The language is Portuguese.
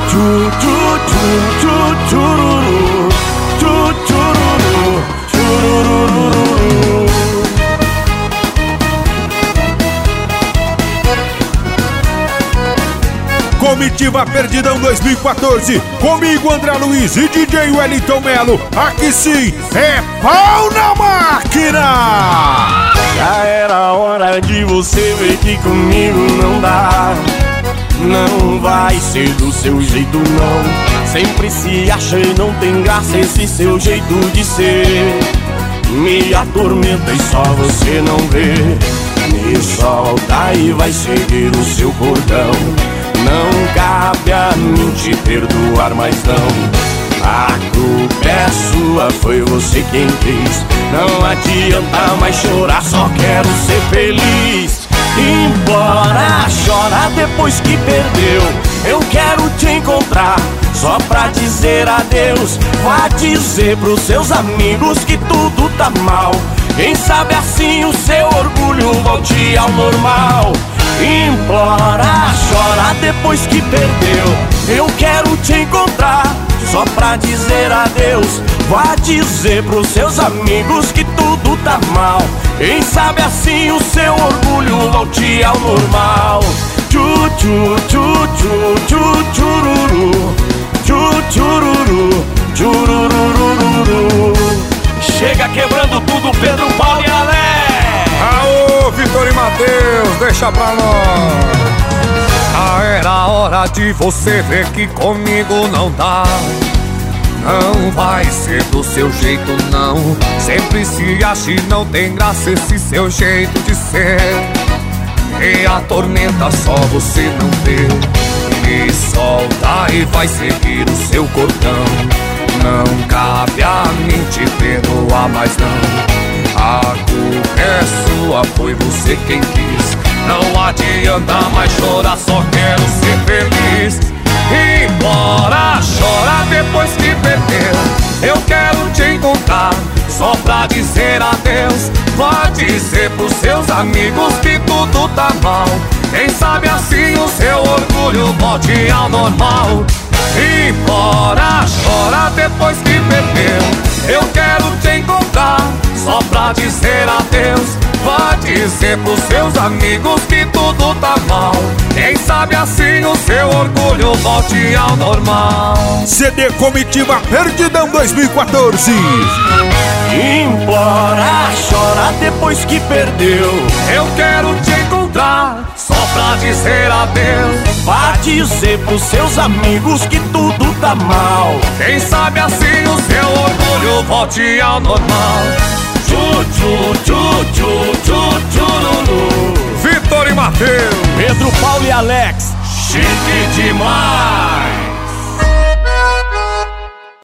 tchu, tchu, tchu, tchu, tchururu, tchu, tchururu, tchurururu. Comitiva Perdidão 2014, comigo André Luiz e DJ Wellington Melo. Aqui sim é pau na máquina. Já era hora de você ver que comigo não dá. Não vai ser do seu jeito não. Sempre se acha e não tem graça esse seu jeito de ser. Me atormenta e só você não vê. Me solta e vai seguir o seu cordão. Não cabe a mim te perdoar, mas não. A culpa é sua, foi você quem quis. Não adianta mais chorar, só quero ser feliz. Embora chora depois que perdeu. Eu quero te encontrar só pra dizer adeus. Vá dizer pros seus amigos que tudo tá mal. Quem sabe assim o seu orgulho volte ao normal. Implora, chora depois que perdeu. Eu quero te encontrar só pra dizer adeus. Vá dizer pros seus amigos que tudo tá mal. Quem sabe assim o seu orgulho volte ao normal. Tchu, tchu, tchu, tchu, tchu, tchururu, tchu, tchururu, tchurururu. Chega quebrando tudo, Pedro, Paulo e Alex. Aô, Vitor e Matheus, deixa pra nós. Já era hora de você ver que comigo não dá. Não vai ser do seu jeito não. Sempre se acha e não tem graça esse seu jeito de ser. E atormenta só você não vê. Me solta e vai seguir o seu cordão. Não cabe a mim te perdoar, mas não. A culpa é sua, foi você quem quis. Não adianta mais chorar, só quero ser feliz. Embora chora depois que perdeu. Eu quero te encontrar só pra dizer adeus. Vá dizer pros seus amigos que tudo tá mal. Quem sabe assim o seu orgulho volte ao normal. Embora chora depois que perdeu. Eu quero te encontrar só pra dizer adeus. Vá dizer pros seus amigos que tudo tá mal. Quem sabe assim o seu orgulho volte ao normal. CD Comitiva Perdidão 2014. Implora, chora depois que perdeu. Eu quero te encontrar só pra dizer adeus. Vá dizer pros seus amigos que tudo tá mal. Quem sabe assim o seu orgulho volte ao normal. Tchu, tchu, tchu, tchu, tchu, tchururu. Vitor e Matheus, Pedro, Paulo e Alex. Chique demais.